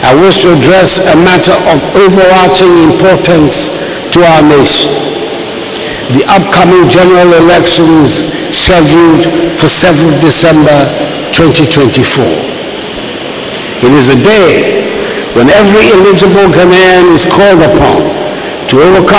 I wish to address a matter of overarching importance to our nation: the upcoming general elections scheduled for 7th December 2024. It is a day when every eligible Ghanaian is called upon to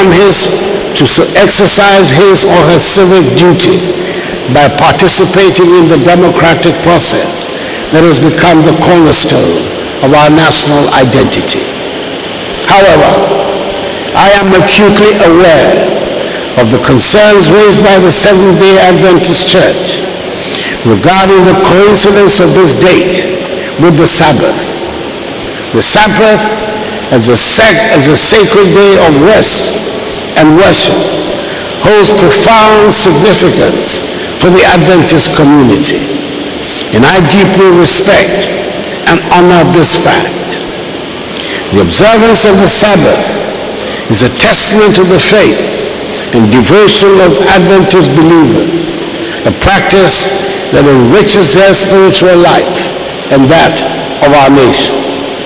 exercise his or her civic duty by participating in the democratic process that has become the cornerstone of our national identity. However, I am acutely aware of the concerns raised by the Seventh-day Adventist Church regarding the coincidence of this date with the Sabbath. The Sabbath, as a sacred day of rest and worship, holds profound significance for the Adventist community, and I deeply respect and honor this fact. The observance of the Sabbath is a testament to the faith and devotion of Adventist believers, a practice that enriches their spiritual life and that of our nation.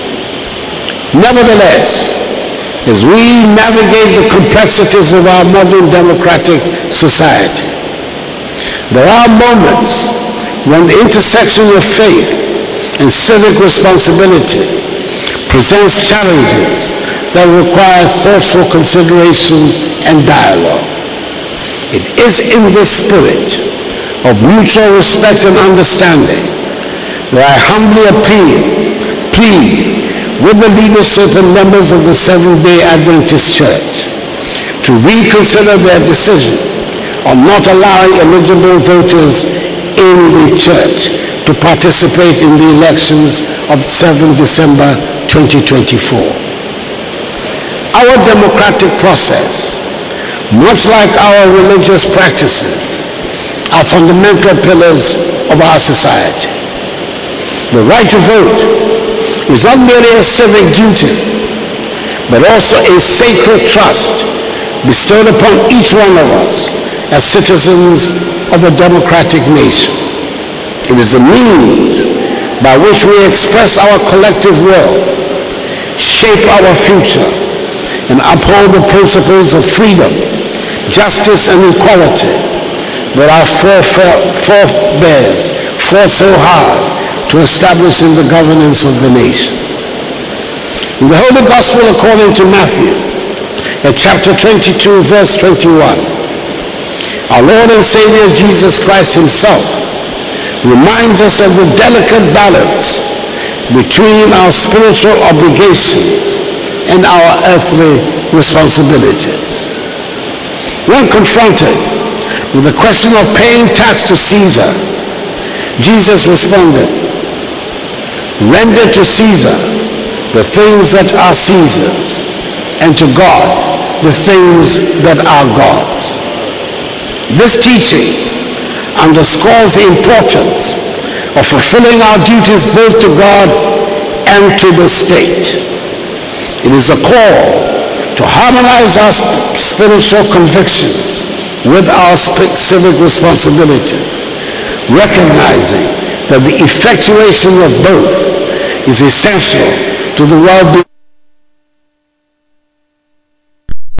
Nevertheless, as we navigate the complexities of our modern democratic society, there are moments when the intersection of faith and civic responsibility presents challenges that require thoughtful consideration and dialogue. It is in this spirit of mutual respect and understanding that I humbly plead with the leadership and members of the Seventh-day Adventist Church to reconsider their decision on not allowing eligible voters in the church to participate in the elections of 7th December 2024. Our democratic process, much like our religious practices, are fundamental pillars of our society. The right to vote is not merely a civic duty, but also a sacred trust bestowed upon each one of us as citizens of a democratic nation. It is a means by which we express our collective will, shape our future, and uphold the principles of freedom, justice, and equality that our forebears fought so hard to establish in the governance of the nation. In the Holy Gospel according to Matthew, at chapter 22, verse 21, our Lord and Savior Jesus Christ himself reminds us of the delicate balance between our spiritual obligations and our earthly responsibilities. When confronted with the question of paying tax to Caesar, Jesus responded, "Render to Caesar the things that are Caesar's, and to God the things that are God's." This teaching underscores the importance of fulfilling our duties both to God and to the state. It is a call to harmonize our spiritual convictions with our civic responsibilities, recognizing that the effectuation of both is essential to the well-being